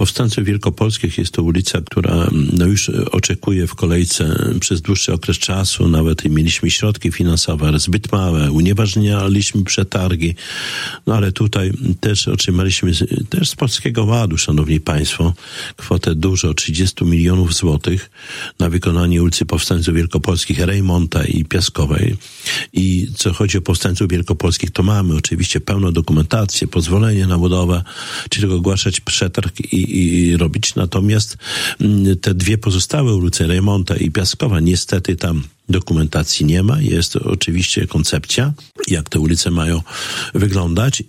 Powstańców Wielkopolskich jest to ulica, która już oczekuje w kolejce przez dłuższy okres czasu. Nawet mieliśmy środki finansowe, ale zbyt małe. Unieważnialiśmy przetargi. Ale tutaj też otrzymaliśmy też z Polskiego Ładu, szanowni państwo, kwotę dużo, 30 milionów złotych na wykonanie ulicy Powstańców Wielkopolskich, Rejmonta i Piaskowej. I co chodzi o Powstańców Wielkopolskich, to mamy oczywiście pełną dokumentację, pozwolenie na budowę, czyli tylko ogłaszać przetarg i robić. Natomiast te dwie pozostałe ulice, Rejmonta i Piaskowa, niestety tam dokumentacji nie ma. Jest oczywiście koncepcja, jak te ulice mają wyglądać